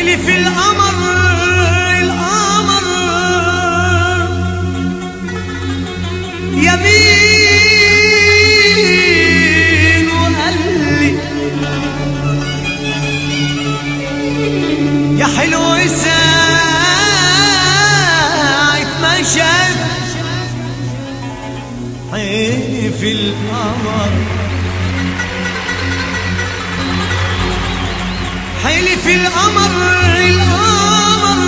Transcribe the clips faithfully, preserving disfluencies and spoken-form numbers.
حلف القمر القمر يمين وقال لي يا حلو ساعة ما شاف حلف القمر حلف القمر القمر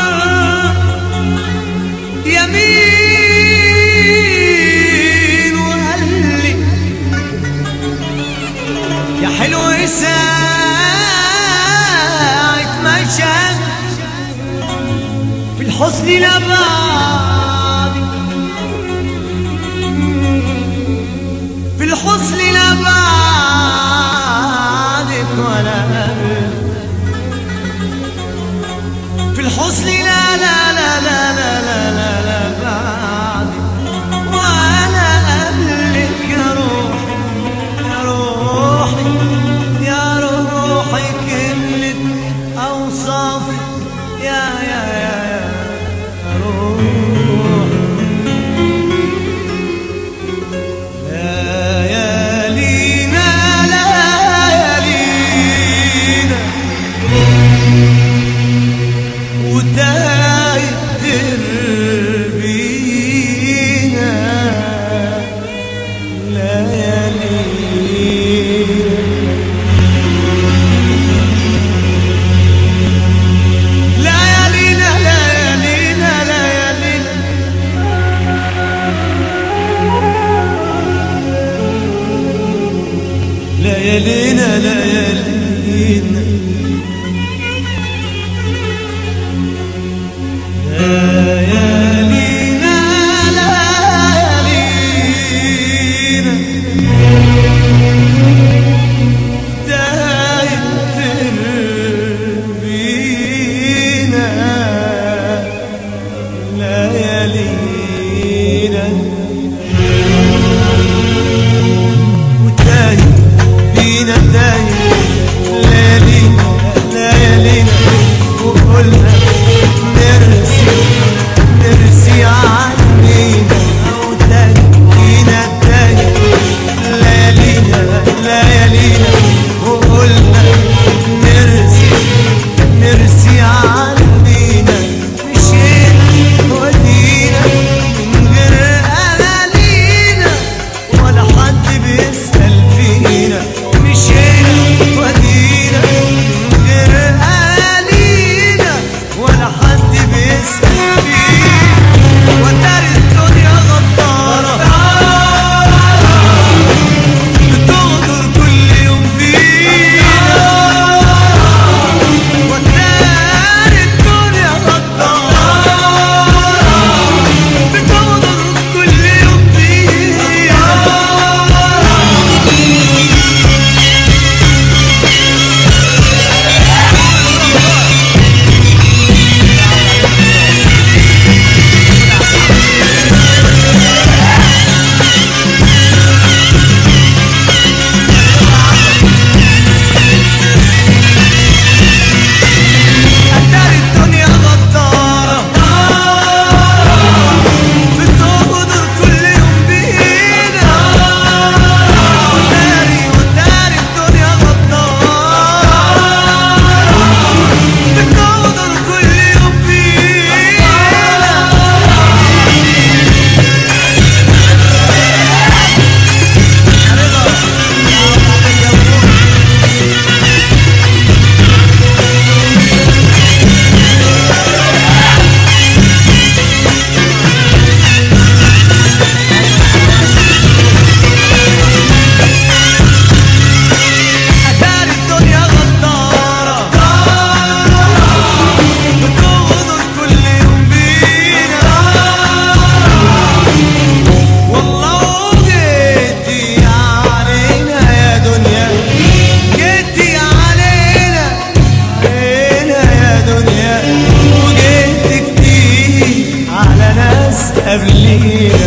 يمين وقال لي يا حلو ساعة ما شاف في الحسن لبعدي في الحسن لبعدك ولا في الحسن لا لا لا لا لا لا لا لا بعدك ولا قبلك يا روحي يا روحي يا روحي كملت أوصافك يا يا يا يا روحي ليالينا ليالينا وتايت دربينا ليالينا ليالينا ليالينا ليالينا ليالينا ليالينا ليالينا دايت تربينا ليالينا ودايت بينا دايت ليالينا ليالينا وقلنا نرسي نرسي عنينا وداينا دايت ليالينا ليالينا وقلنا نرسي نرسي عنينا مشينا ودينا من غير أمانينا ولا حد بيسأل فينا مشينا ودينا من غير أمانينا ولا حد بيسأل فينا وتاري الدنيا غدارة بتغدر كل يوم فينا وتاري الدنيا غدارة بتغدر كل يوم فينا أتاري الدنيا غدارة بتغدر كل يوم بينا وتاري وتاري الدنيا غدارة بتغدر كل يوم بينا أتاري الدنيا غدارة بتغدر كل يوم بينا والله وجيتي علينا يا دنيا جيتي علينا علينا يا دنيا وجيت كتير على ناس قبلينا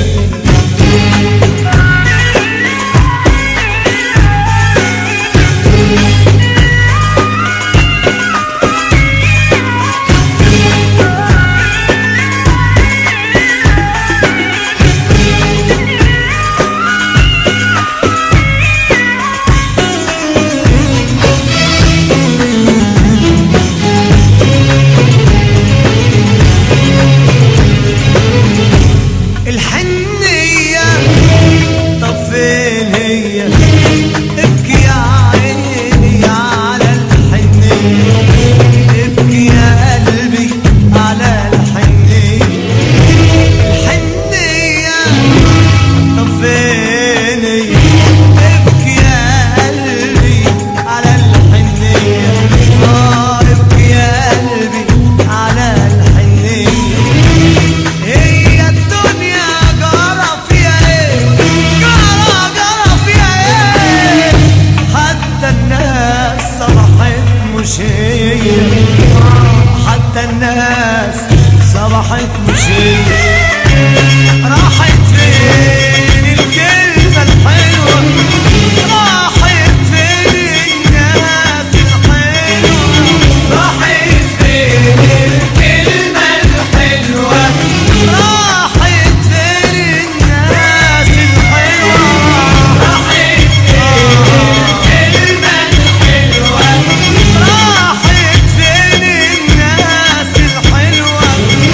هي حتى الناس صبحت مش هي. راحت فين الكلمة الحلوة؟ راحت فين الناس الحلوة؟ راحت فين الكلمة الحلوة؟ راحت فين الناس الحلوة؟ راحت فين الكلمة الحلوة؟ راحت فين الناس الحلوة؟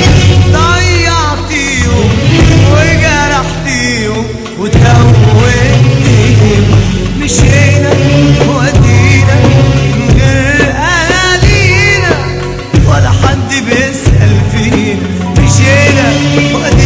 ضيعتيهم وجرحتيهم وتوهتيهم، مشينا ودينا من غير أهالينا ولا حد بيسأل فينا. مشينا